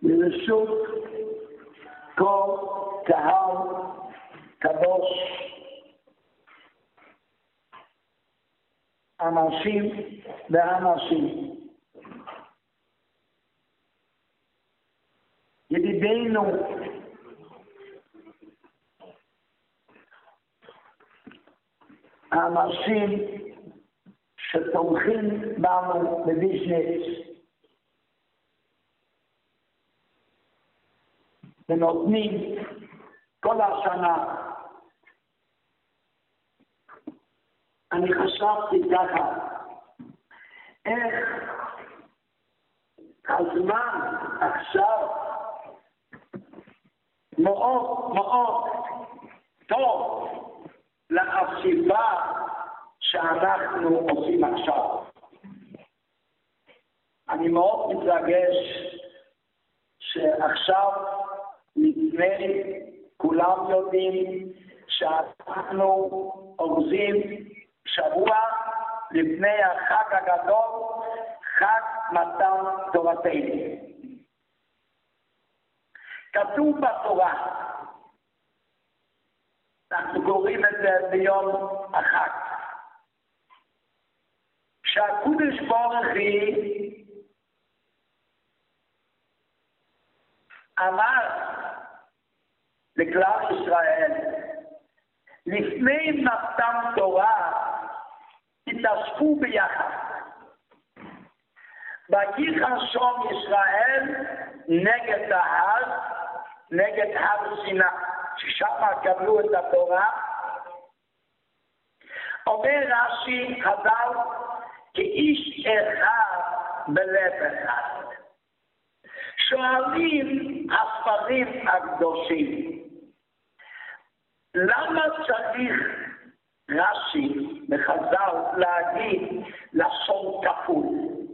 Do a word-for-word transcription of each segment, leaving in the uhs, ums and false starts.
לרשות כל קהל קדוש, אנשים ואנשים. ידידינו האנשים שתומכים בנו בביזנס ונותנים כל השנה. אני חשבתי ככה, איך הזמן עכשיו מאוד מאוד טוב לחשיבה שאנחנו עושים עכשיו. אני מאוד מתרגש שעכשיו לפני כולם יודעים שאנחנו אורזים שבוע לפני החג הגדול, חג מתן תורתנו. כתוב בתורה, אנחנו קוראים את זה ביום החג, שהקדוש ברוך הוא אמר לכלל ישראל, לפני מתן תורה תתאספו ביחד. וייחן שום ישראל נגד ההר, נגד הר סיני, ששם קבלו את התורה. אומר רש"י חז"ל, כאיש אחד בלב אחד. שואלים הספרים הקדושים, למה צריך רש"י בחז"ל להגיד לשון כפול?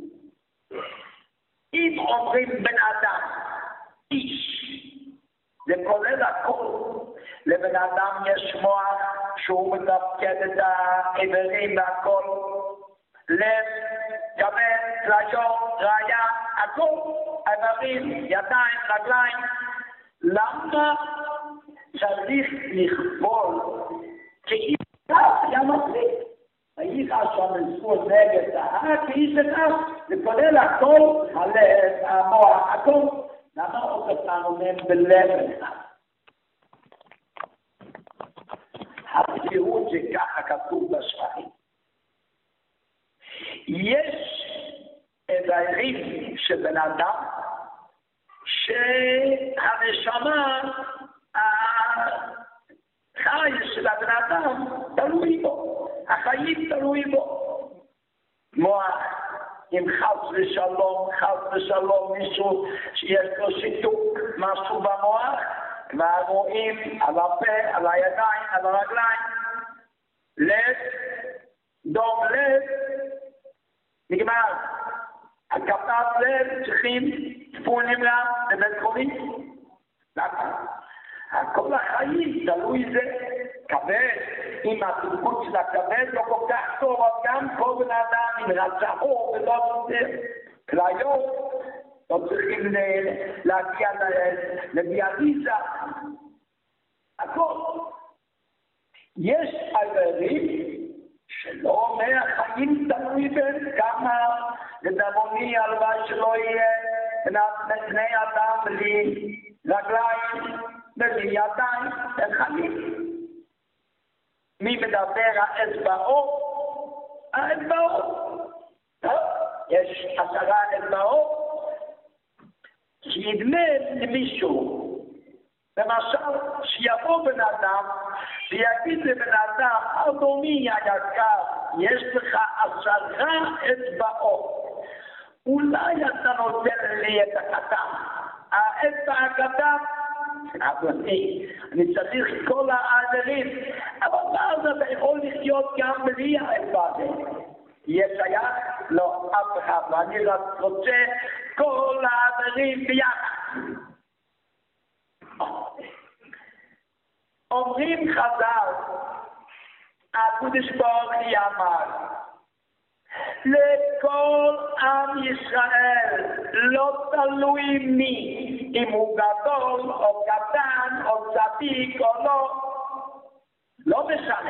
אם אומרים בן אדם, איש, זה כולל הכל. לבן אדם יש מוח שהוא מתפקד את האיברים והכל, לב, כבד, כליות, ראיה, הכל, איברים, ידיים, רגליים. למה צריך לכבול כאיש אחד? היה מספיק. וייחן שם לזכות נגד ההר כאיש אחד, זה כולל הכל, הלב, המוח, הכל. למה אותנו מהם בלב אחד? הפירוש זה ככה כתוב בספרים. יש איברים של בן אדם שהנשמה החי של הבן אדם תלוי בו, החיים תלוי בו. מוח, אם חס ושלום, חס ושלום מישהו שיש לו שיתוק משהו במוח, כבר רואים על הפה, על הידיים, על הרגליים. לב, דום לב, נגמר. הקפת לב צריכים טיפול נמרץ בבית חולים. למה? כל החיים תלוי זה. כבד, אם התפקוד של הכבד לא כל כך טוב, אז גם כל בן אדם עם רצאו ולא יותר. כליות, לא צריכים להגיע לדיאליזה. הכל. יש איברים שלא אומר החיים תלוי בין כמה לדמוני הלוואי שלא יהיה בני אדם בלי רגליים בלי ידיים אין חיים. מי מדבר האצבעות? האצבעות. יש עשרה אצבעות. שידמה למישהו, למשל, שיבוא בן אדם ויגיד לבן אדם, אדוני היקר, יש לך עשרה אצבעות, אולי אתה נותן לי את הקטן. האצבע הקטן, אדוני, אני צריך כל האחרים, אבל אז אתה יכול לחיות גם בלי האצבע הזה. יש שייך? לא, אף אחד. ואני רק רוצה כל האחרים ביחד. אומרים חז"ל, הקדוש ברוך הוא אמר, לכל עם ישראל, לא תלוי מי, אם הוא גדול או קטן או צדיק או לא, לא משנה.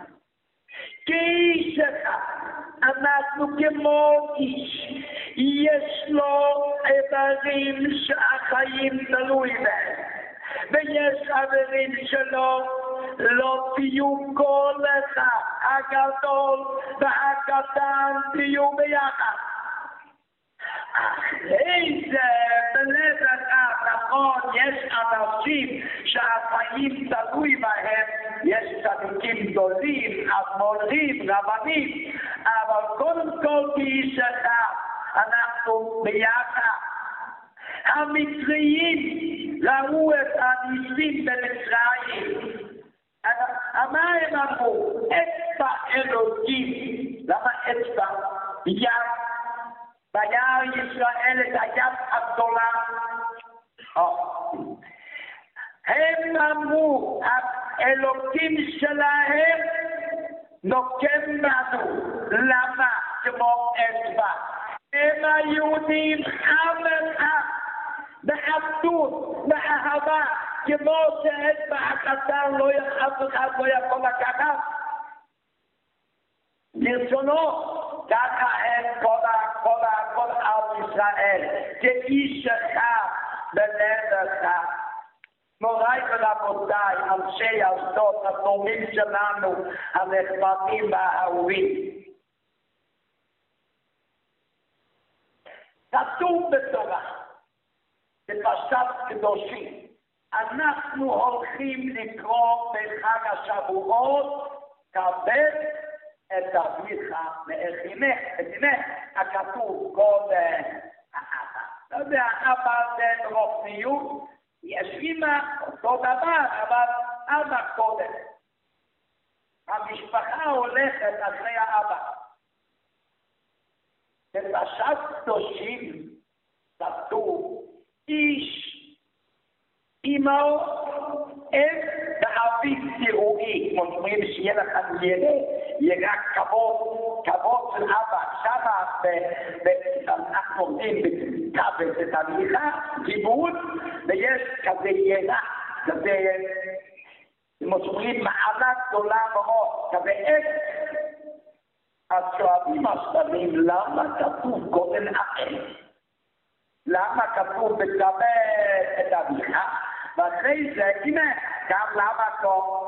כאיש אחד, אנחנו כמו איש, יש לו איברים שהחיים תלוי בהם, ויש חברים שלו, לא תהיו כל אחד, הגדול והקטן תהיו ביחד. אחרי זה, בלב אחד, נכון, יש אנשים שהחיים תלוי בהם, יש צדיקים גדולים, אדמו"רים, רבנים, אבל קודם כל כאיש אחד, אנחנו ביחד. המצריים ראו את הניסים במצרים. מה הם אמרו? אצבע אלוקים. למה אצבע? יד. וירא ישראל את היד הגדולה. הם אמרו, האלוקים שלהם נוקם בנו. למה? כמו אצבע. הם היהודים עם אחד, באחדות, באהבה, כמו שאצבע הקטן לא אף אחד לא יכול לקחת. ברצונו, ככה הם כל כל כל עם ישראל, כאיש אחד בלב אחד. מוריי ורבותיי, אנשי אשדוד, התורמים שלנו, הנחמדים והאהובים. כתוב בתורה, בפרשת קדושים, אנחנו הולכים לקרוא בחג השבועות, כבד את אביך ואת אמך, את אמך, הכתוב כל האבא. לא יודע, אבא זה רוחניות, יש אמא אותו דבר, אבל אבא קודם. המשפחה הולכת אחרי האבא. בפרשת קדושים כתוב, איש אמו אם ואביו תראוי, אומרים שיהיה לך ילד, יהיה רק כבוד, כבוד של אבא. שמה אנחנו עומדים בכבל את המיכה, כיבוד, ויש כזה ידע, כזה, כמו שאומרים, מעלה גדולה מאוד, כזה אש. אז שואלים השלמים, למה כתוב קודם האם? למה כתוב בכבד את אביך? ואחרי זה, הנה, גם למה לא?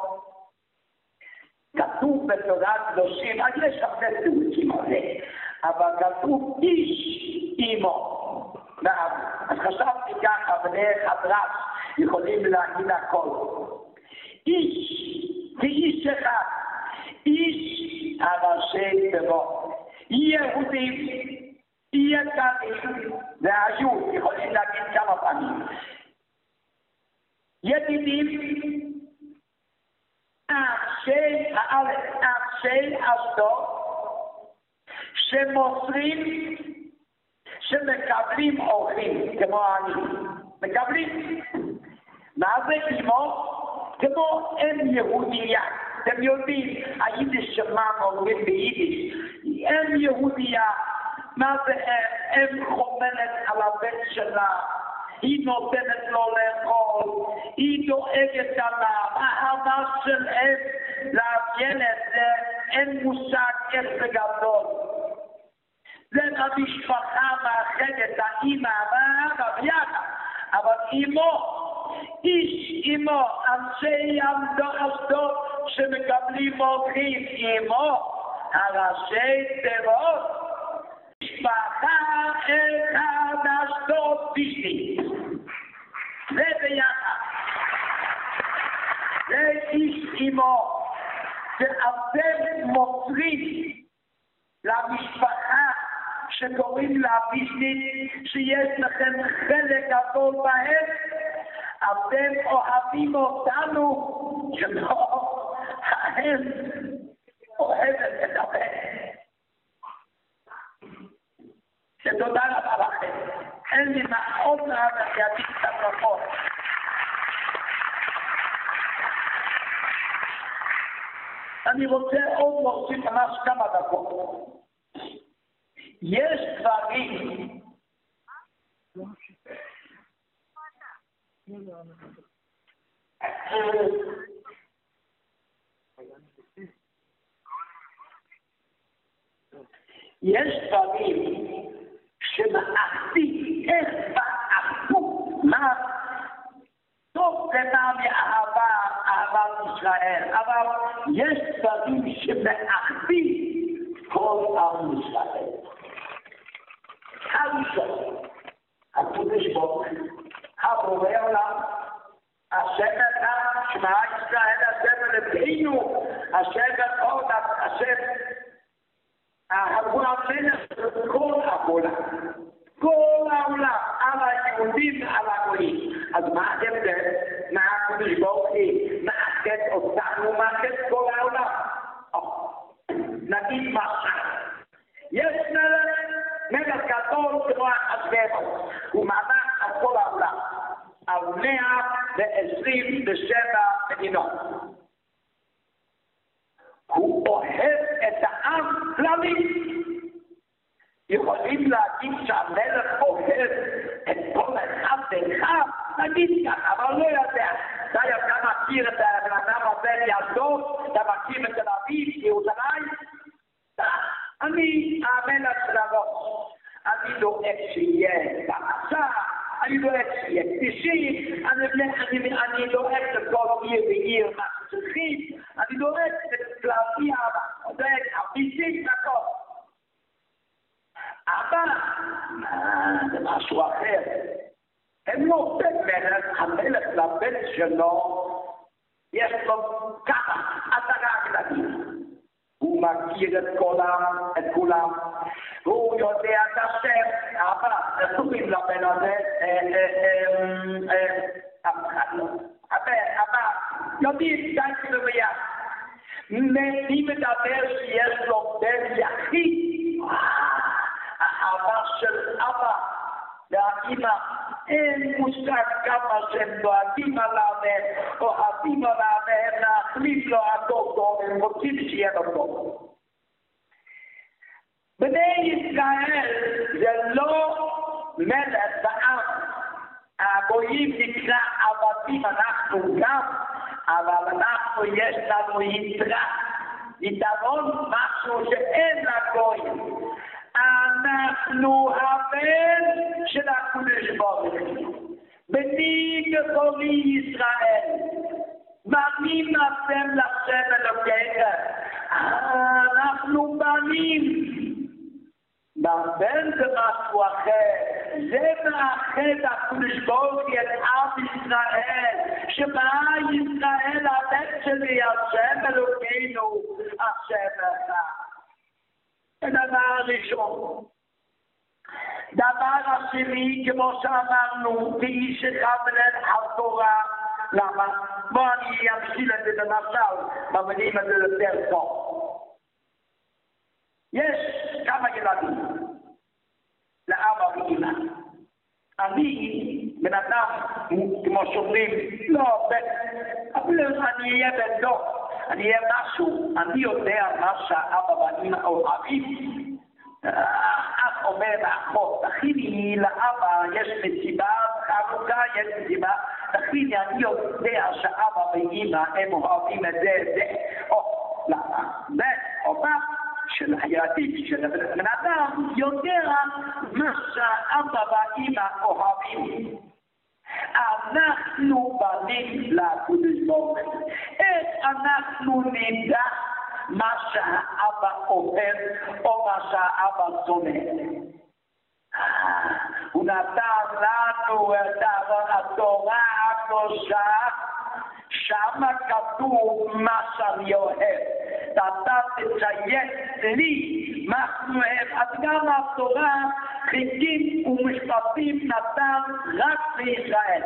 כתוב בתורת קדושים, אז יש הרבה תירוצים על זה, אבל כתוב איש אמו. אז חשבתי ככה, בדרך הדרש, יכולים להגיד הכל. איש, כאיש אחד, איש הראשי תיבות. יהודים, יתרים, והיו, יכולים להגיד כמה פעמים. ידידים, אנשי הארץ, אנשי אשדוד, שמוסרים, שמקבלים אורחים, כמו אני. מקבלים. מה זה אמו? כמו אם יהודייה. אתם יודעים, היידיש שמה אומרים ביידיש, אם יהודייה, מה זה אם חומנת על הבן שלה, היא נותנת לו לאכול, היא דואגת עליו, האהבה של אם לילד, זה אין מושג איך זה גדול. זה המשפחה מאחדת, האמא והאבא ויחד, אבל אמו, איש אמו, אנשי אשדוד שמקבלים אורחים, אמו, הראשי תיבות, משפחה אחד אשדוד בשביל. זה ביחד. זה איש אמו, שאתם מוסרים למשפחה שקוראים לה בשביל, שיש לכם חלק גדול בהם, אתם אוהבים אותנו, שלא, הם אוהבת את הבן. שתודה רבה לכם. אין לי מה עוד רבה שיגיד את הברכות. אני רוצה עוד להוסיף ממש כמה דקות. יש דברים יש דברים שמאחדים איך באחדות, מה טוב קנה מאהבה, אהבת ישראל, אבל יש דברים שמאחדים כל עם ישראל. הראשון, הקדוש ברוך הוא, הבורא עולם, השם אחד, שמע ישראל, השם אלוקינו, השם אחד, השם הגבול המלך כל העולם, כל העולם, על היהודים ועל הגויים. אז מה ההבדל? מה הקדוש ברוך הוא מאחד אותנו, מאחד כל העולם? נגיד משהו. יש מלך, מלך גדול כמו אחשוורוש, הוא מלך על כל העולם, על מאה ועשרים ושבע מדינות. הוא אוהב את העם כללי. יכולים להגיד שהמלך אוהב את כל אחד ואחד, נגיד ככה, אבל לא יודע. אתה יודע מכיר את האדם הזה מאשדוד, אתה מכיר את תל אביב, ירושלים? אני המלך של הראש. אני דואג שיהיה פרנסה, אני דואג שיהיה כבישים, אני דואג לכל עיר ועיר מה שצריכים, אני דואג לכללי דואג הפיזית הכל. אבל זה משהו אחר. הם לא בן מלך, המלך לבן שלו יש לו כמה עשרה ילדים. הוא מכיר את כולם, את כולם, הוא יודע את השם, אבל קוראים לבן הזה, אף אחד לא, אבל יודעים, די כאילו ביחד. מי מדבר שיש לו בן יחיד, האהבה של אבא והאמא, אין מושג כמה שהם דואגים עליו, אוהבים עליו, והם להחליף לו הכל טוב, הם רוצים שיהיה לו טוב. בני ישראל זה לא מלך בעם, הגויים נקרא עבדים, אנחנו גם, אבל אנחנו יש לנו יתרה, יתרון משהו שאין לגויים. אנחנו הבן של הקדוש ברוך הוא. בני בקולי ישראל. בנים אתם לשם אלוקיכם. אנחנו בנים. בבן זה משהו אחר. זה מאחד הקדוש ברוך הוא את עם ישראל. שבא ישראל הבן שלי, השם אלוקינו, השם אחד. דבר הראשון. דבר השני, כמו שאמרנו, כאיש אחד מלך על תורה. למה? בוא אני אמשיל את זה במשל, במילים הזה יותר טוב. יש כמה ילדים לאבא ואמא. אני, בן אדם, כמו שאומרים, לא, אבל אני אהיה בן דוד. אני אהיה משהו, אני יודע מה שהאבא ואמא אוהבים. אח אומר לאחות, תכיני לאבא, יש מסיבה, חנוכה, יש מסיבה, תכיני, אני יודע שאבא ואמא הם אוהבים את זה, זה, או, למה? זה, או מה? של הילדים, של הבן אדם, יודע מה שהאבא ואמא אוהבים. אנחנו בנים לקדוש ברוך הוא. איך אנחנו נדע מה שהאבא אוהב או מה שהאבא שונא? הוא נתן לנו את התורה הקדושה, שם כתוב מה שאני אוהב. אתה תציין לי מה אני אוהב. אז גם התורה חיקים ומשפטים נתן רק לישראל.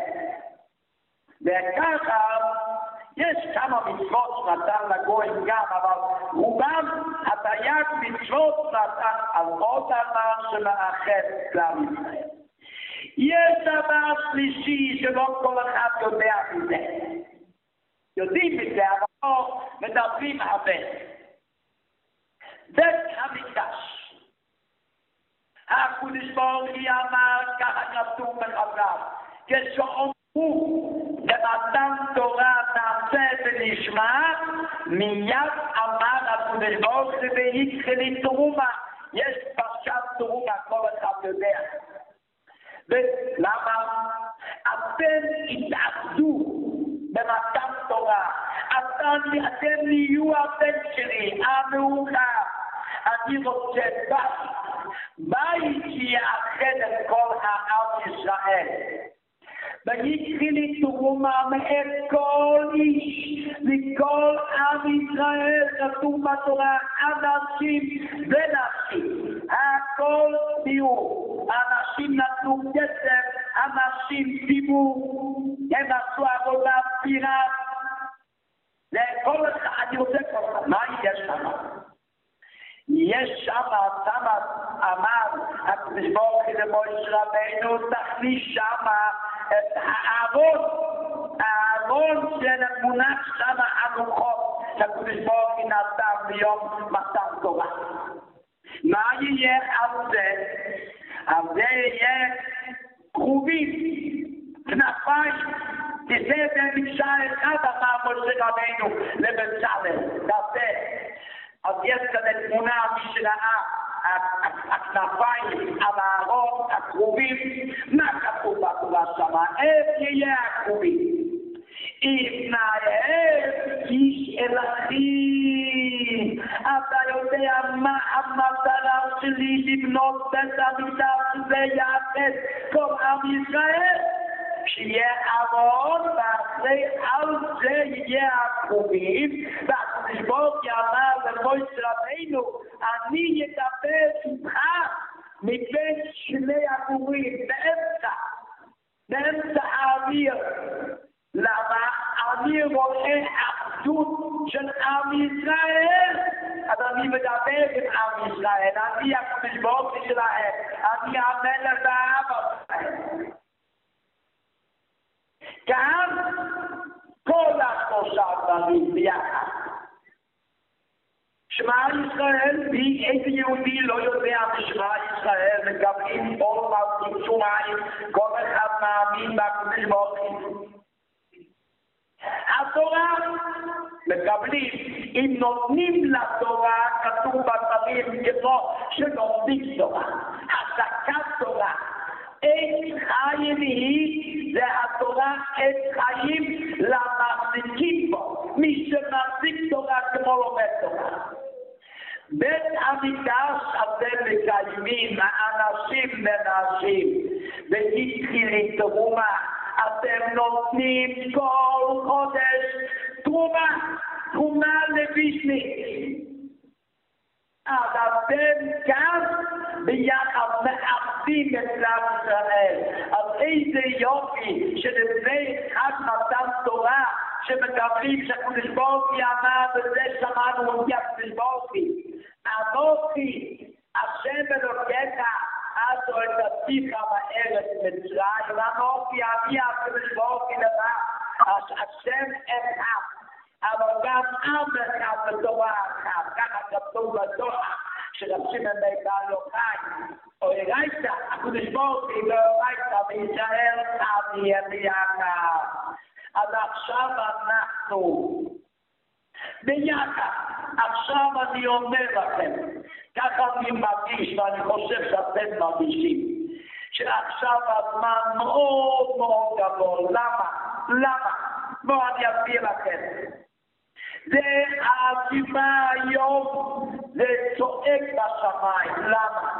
וככה יש כמה מצוות נתן לגויים גם, אבל רובם התרי"ג מצוות נתן על עוד דבר שמאחד כלל ישראל. יש דבר שלישי שלא כל אחד יודע מזה. יודעים מזה, אבל לא מדברים הרבה. בית המקדש. הקדוש ברוך הוא אמר, ככה כתוב בחז"ל, כשאומרים במתן תורה נעשה ונשמע, מיד אמר הקדוש ברוך הוא והתחיל תרומה. יש פרשת תרומה, כל אחד יודע. ולמה? אתם התאחדו במתן תורה. אתם, אתם נהיו הבן שלי, המאוחר. אני רוצה בית, בית שיאחד את כל העם ישראל. והתחיל תרומה מאת כל איש, מכל עם ישראל, כתוב בתורה, אנשים ונשים. הכל תהיו. אנשים נתנו כסף, אנשים דיברו, הם עשו עבודה פיראט. לכל אחד, אני רוצה כל אחד, מה יש שם? יש שם, שם אמר, הקדוש ברוך הוא למשה רבנו, תכניס שם את הארון, הארון שמונח שם הלוחות, שהקדוש ברוך הוא נתן ביום מתן תורה. מה יהיה על זה? על זה יהיה כרובים, כנפיים, תזה במקשה אחד אמר משה רבנו לבצלאל, תעשה. אז יש כאן תמונה משלה, הכנפיים, על הארון, הכרובים, מה כתוב בתורה שמה? איך יהיה הכרובים? אם נאהב איש אלוהים, אתה יודע מה המטרה שלי לבנות בית המקדש ויעבד כל עם ישראל? שיהיה ארון, ואחרי על זה יהיה הכרובים, והקדוש ברוך הוא אמר למשה רבנו, אני אדבר איתך מבין שני הכרובים, באמצע, באמצע האוויר. למה? אני רואה אחדות של עם ישראל, אז אני מדבר עם עם ישראל, אני הקדוש ברוך הוא שלהם, אני המלך והאבא שלהם. כאן כל השלושה דברים ביחד. שמע ישראל, איזה יהודי לא יודע בשמע ישראל, מקבלים כל מלכים שומעים, כל אחד מאמין בקדוש ברוך הוא. התורה מקבלים, אם נותנים לתורה, כתוב בדברים כמו שנותנים תורה, החזקת תורה. עת חיים היא, זה התורה עת חיים למחזיקים בו, מי שמחזיק תורה כמו לומד תורה. בית המקדש אתם מקיימים, האנשים ונשים, והתחיל תרומה, אתם נותנים כל חודש תרומה, תרומה לבישניק. אז אתם כאן ביחד מאחדים את עם ישראל. אז איזה יופי שלפני חג מתן תורה שמקבלים שהקדוש ברוך הוא אמר וזה שמענו אותי הקדוש ברוך הוא. אנוכי השם אלוקיך עשו את עתיך מארץ מצרים. אנוכי אני הקדוש ברוך הוא לך השם אחד. אבל גם עם אחד בתורה אחת, ככה כתוב בתורה שרבים הם בעל יוחאי, או הראית, הקדוש ברוך הוא לא הראית וישראל תהיה ביחד. אז עכשיו אנחנו ביחד, עכשיו אני אומר לכם, ככה אני מרגיש ואני חושב שאתם מרגישים, שעכשיו הזמן מאוד מאוד גדול. למה? למה? בואו אני אסביר לכם. זה הסיבה היום, זה צועק בשמיים. למה?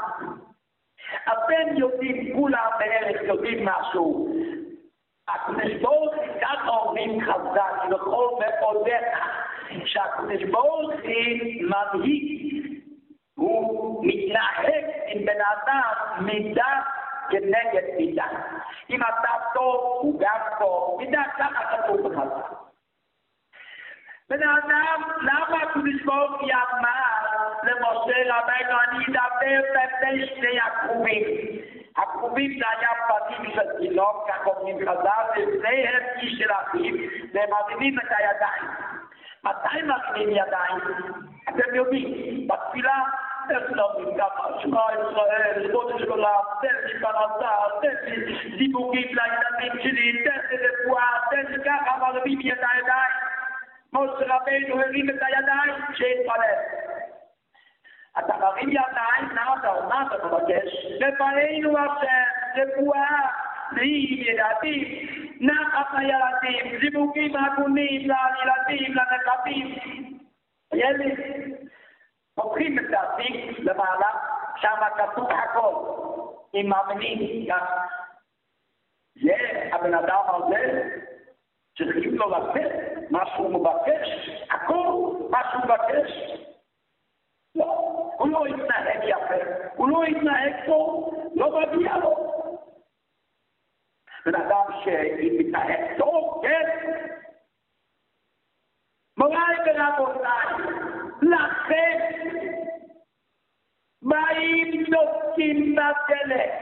אתם יודעים, כולם בערך יודעים משהו. הקדוש ברוך הוא ככה אומרים חזק לכל מאודיך, שהקדוש ברוך הוא מנהיג, הוא מתנהג עם בן אדם מידה כנגד מידה. אם אתה טוב, הוא גם טוב, מידה ככה כתוב בחזק. בן אדם, למה הקדוש ברוך הוא אמר למשה רבנו, אני אדבר בפני שני הכרובים? הכרובים זה היה פנים של תינוק, כך אומרים חז"ל, לפניהם איש של אחיו, והם מרימים את הידיים. מתי מרימים ידיים? אתם יודעים, בתפילה איך נאמרים ככה, שמע ישראל, קודש עולם, תן לי פרנסה, תן לי זיווגים לילדים שלי, תן לי רפואה, תן לי ככה, מרימים את הידיים. משה רבינו הרים את הידיים, שיתפלל. אתה מרים ידיים, מה אתה, מה אתה מבקש? לפנינו השם, רפואה, לי ילדים, נחת לילדים, זיווגים הגונים לילדים, לנכדים. ילד, הופכים את התיק למעלה, שם כתוב הכל, עם מאמינים, ככה. זה, הבן אדם הזה, צריכים לו לתת מה שהוא מבקש, הכל מה שהוא מבקש. לא, הוא לא יתנהג יפה, הוא לא יתנהג טוב, לא מגיע לו. בן אדם שמתנהג טוב, כן? מוריי ורבותיי, לכם באים דופקים בדלת.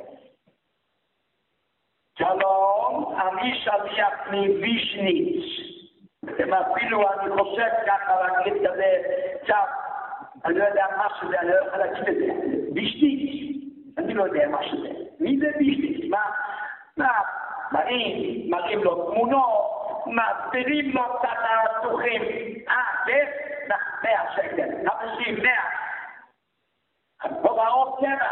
שלום, אני שליח מוויז'ניץ. הם אפילו, אני חושב ככה, להגיד כזה, קצת, אני לא יודע מה שזה, אני לא יכול להגיד את זה. ויז'ניץ, אני לא יודע מה שזה. מי זה ויז'ניץ? מה? מה? מראים, מראים לו תמונות, מסבירים לו קצת הסוכים. אה, זה? מאה שקל, חמישים, מאה. הוראות שבע.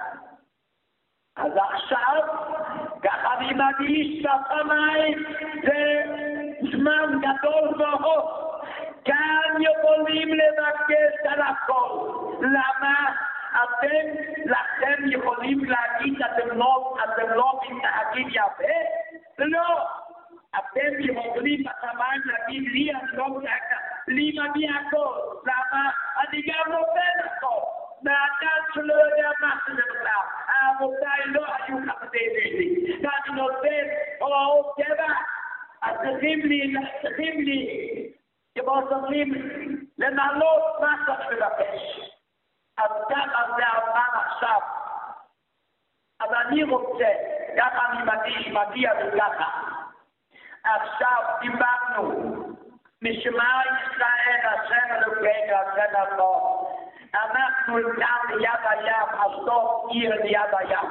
אז עכשיו, ככה אני מגיש לשמיים, זה זמן גדול מאוד. כאן יכולים לבקש על הכל. למה? אתם, לכם יכולים להגיד, אתם לא, אתם לא מתנהגים יפה? לא. אתם יכולים בשמיים להגיד לי, אני לא מתנהג, לי מגיע הכל. למה? אני גם נותן הכל. מהאדם שלא יודע מה שזה בכלל. העבודאי לא היו חסדי לי. ואני נותן הוראות שבע, אז צריכים לי, צריכים לי, כמו שאומרים, למעלות מה שאתה מבקש. אז ככה זה הזמן עכשיו. אז אני רוצה, ככה אני מגיע, מגיע לי ככה. עכשיו דיברנו, משמע ישראל, השם אלוקינו, השם אלוקינו. אנחנו כאן ליד הים, אשדוד עיר ליד הים.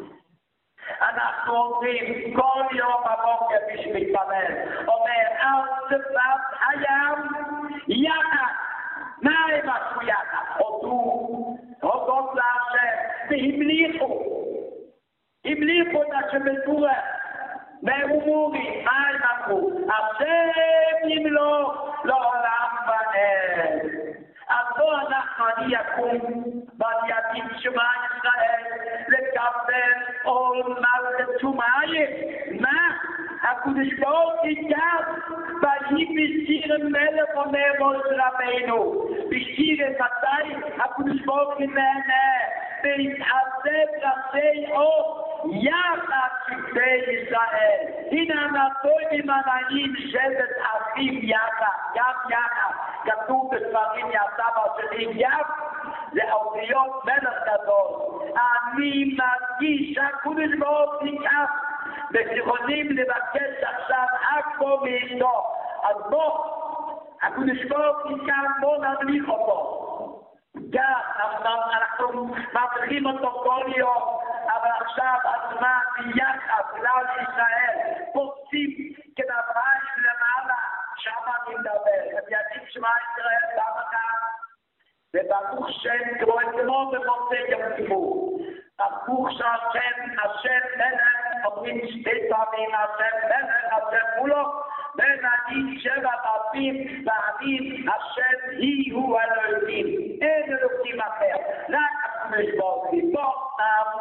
אנחנו אומרים כל יום בבוקר בשביל להתפלל, אומר על שפת הים יחד. מה הם עשו יחד? הודו, הודות להשם, והמליכו. המליכו את השם בטורף. ואומרי, מה הם אמרו? השם ימלוך לעולם ועד. אז בוא אנחנו, אני יקום, ואני אגיד שמע ישראל, לקבל עול מלכות שמיים. מה? הקדוש ברוך הוא ייגע, ויהי בשיר מלך אומר משה רבינו. בשיר מתי? הקדוש ברוך הוא נהנה, והתעצב ראשי אור, יחד שבטי ישראל. הנה נתוי ממנעים שבט אחים יחד, גם יחד. כתוב בספרים יעשה והשני יב, זה אותיות מלך גדול. אני מרגיש שהקדוש ברוך הוא ניקח, וזיכונים לבקש עכשיו הכל מאיתו. אז בוא, הקדוש ברוך הוא ניקח, בוא נמליך אותו. גם, אנחנו מבריחים אותו כל יום, אבל עכשיו הזמן יחד, כלל ישראל, פוצים כנפיים למעלה, שם אני מדבר. הם יודעים שמע ישראל, למה כאן? וברוך שם, כמו כמו במוצאי יום כיפור. ברוך שם, השם מלך, אומרים שתי פעמים, השם מלך, השם מולו, ונגיד שבע פעמים, ואני השם היא הוא אלוהים. אין אלוהים אחר. רק הקדוש ברוך הוא. בוא